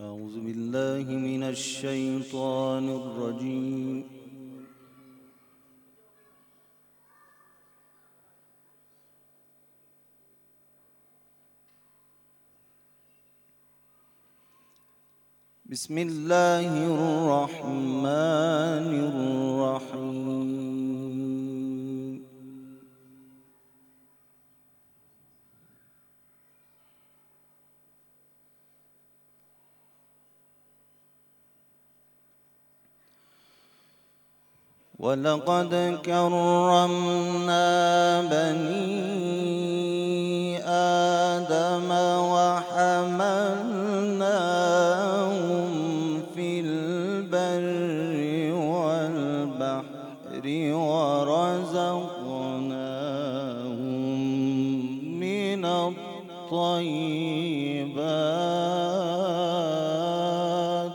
أعوذ بالله من الشيطان الرجيم. بسم الله الرحمن الرحيم. ولقد كرمنا بني آدم وحملناهم في البر والبحر ورزقناهم من الطيبات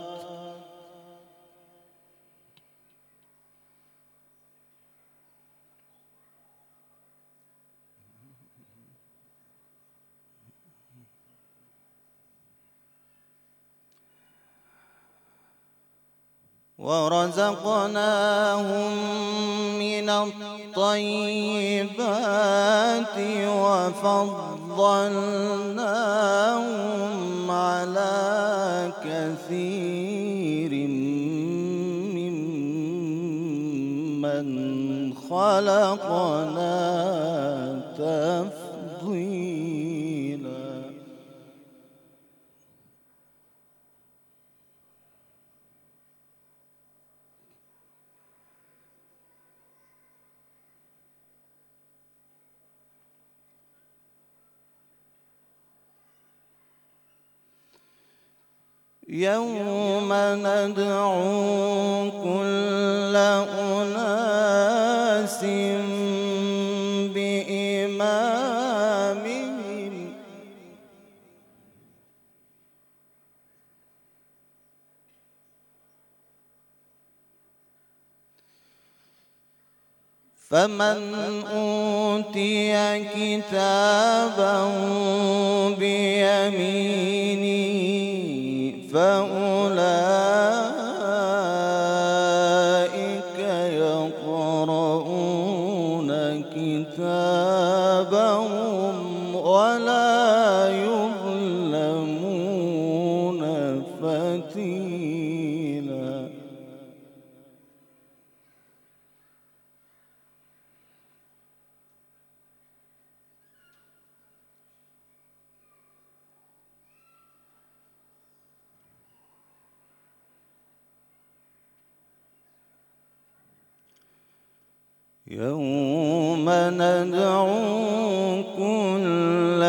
وفضلناهم على كثير ممن خلقنا تفضيلا. يوم ندعو كل أناس بإمامهم فمن أوتي كتابه بيمينه فأولئك يقرؤون كتابهم ولا يظلمون فتيلا. يوم ندعو كل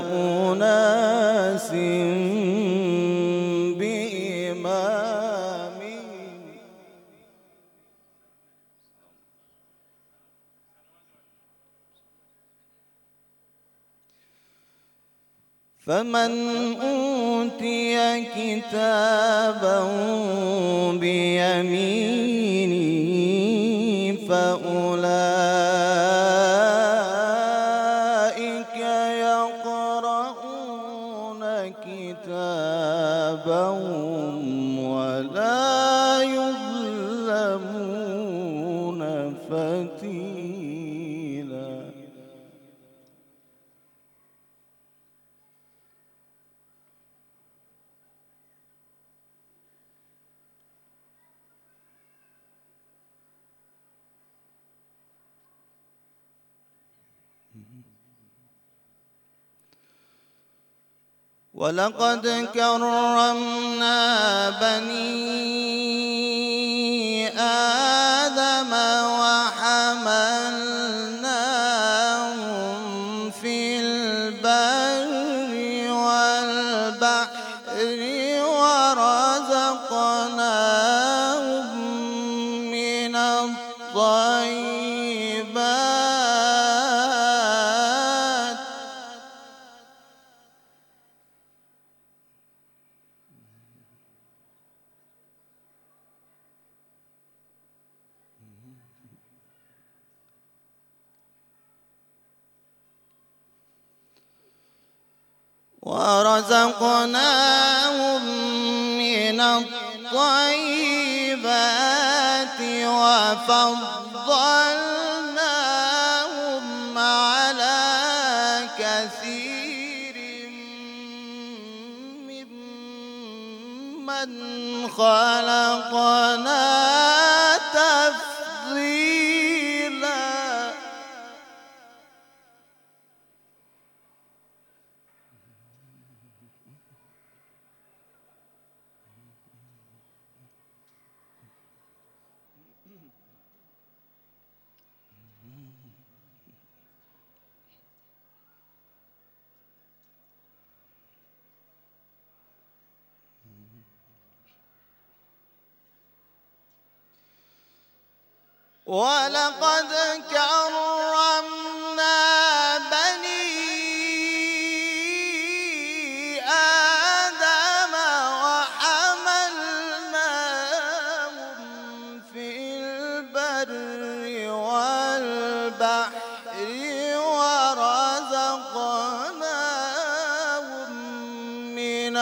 أناس بإمامهم فمن أوتي كتابه بيمينه فأولئك يقرؤون كتابهم ولا يظلمون فتيلا. ولقد كرمنا بني آدم وحملناهم في البر والبحر ورزقناهم من الطيبات ورزقناهم الطيبات وفضلناهم على كثير ممن خلقنا تفضيلا. ولقد كرمنا بني آدم وحملناهم في البر والبحر ورزقناهم من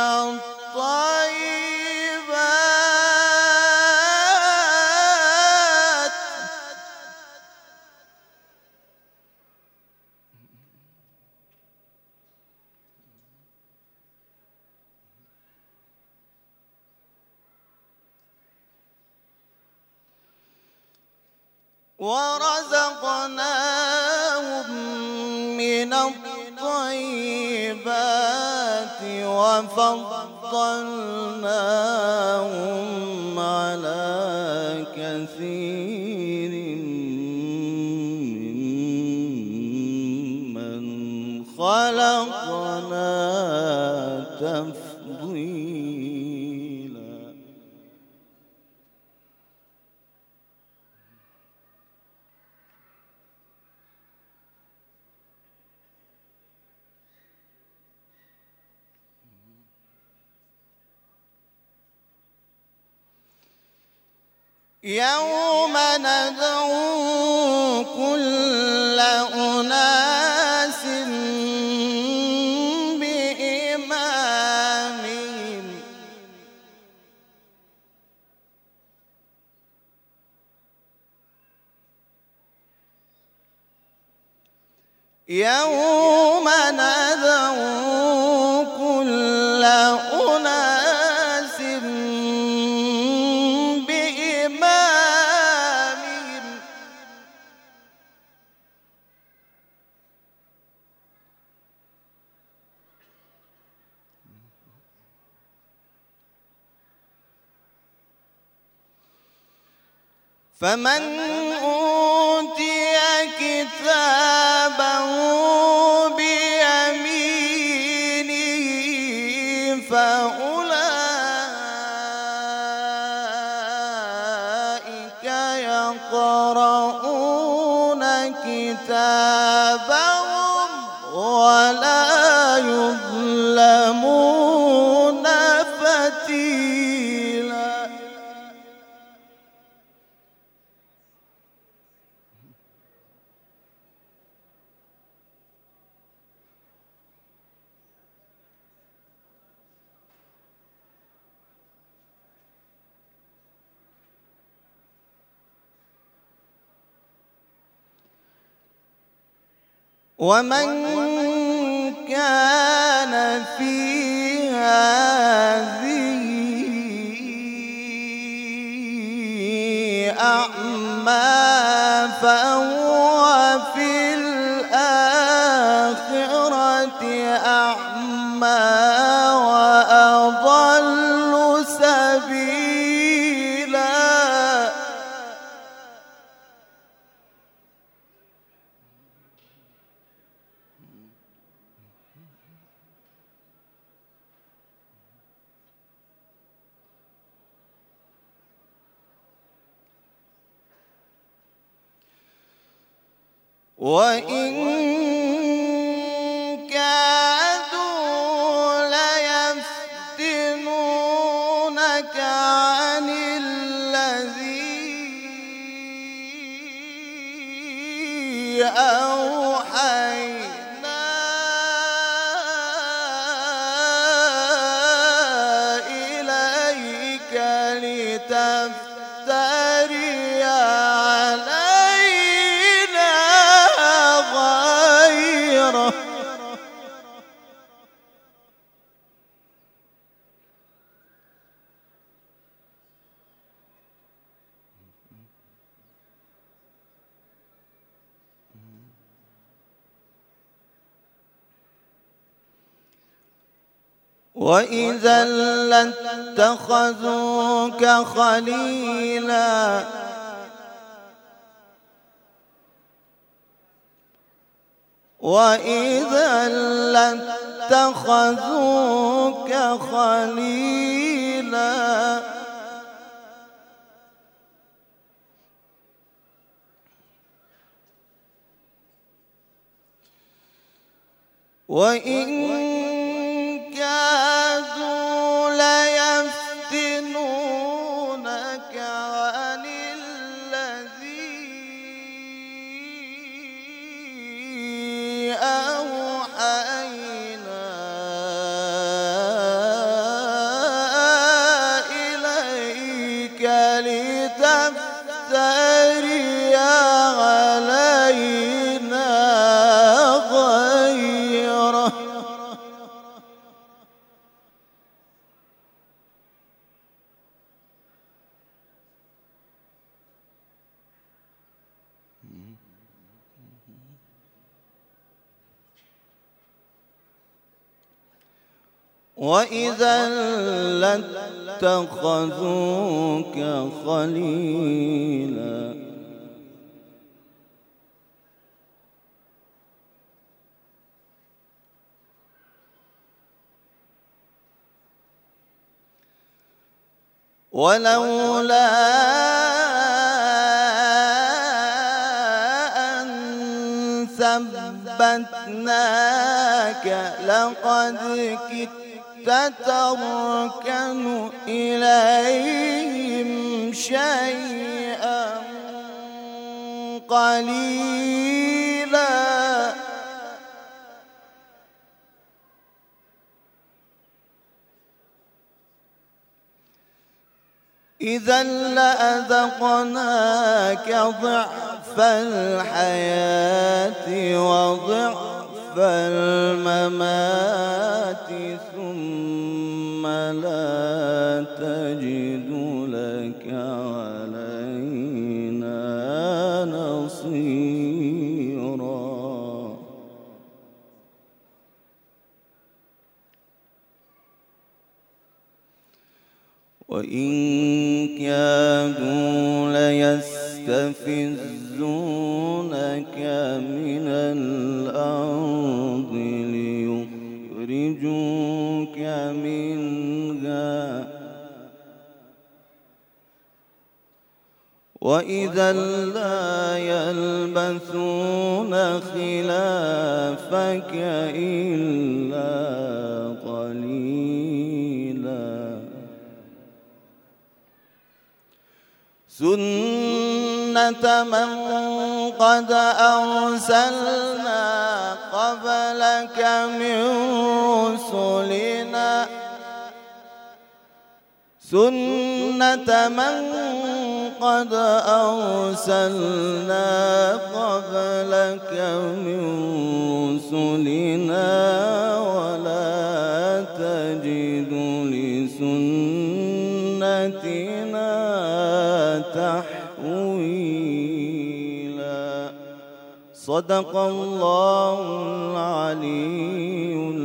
الطيبات وفضلناهم على كثير ممن خلقنا تفضيلا. يوم ندعو كل أناس بإمامهم يوم ندعو كل أناس بإمامهم فمن أوتي كتابه بيمينه فأولئك يقرؤون كتابهم ولا يظلمون فتيلا. ومن كان في هذه أعمى فهو في الآخرة أعمى وأضل سبيلا. وإن كادوا ليفتنونك عن الذي أوحينا إليك وإذا لاتخذوك خليلا وإذا لاتخذوك خليلا وإن كادوا ليفتنونك عن الذي أوحينا إليك لتفتري علينا غيره وإذا لاتخذوك خليلا ولولا أن ثبتناك لقد كدت تركن إليهم شيئا قليلا إذا لأذقناك ضعف الحياة وضعف الممات ثم لا تجد لك علينا نصيرا وإن كادوا ليستفزونك من الأرض ليخرجوك منها وإذا لا يلبثون خلافك إلا قليلا سنة من قد أرسلنا قبلك من رسلنا سنة من قد أرسلنا قبلك من رسلنا ولا تجد لسنتنا تحويلا صدق الله العلي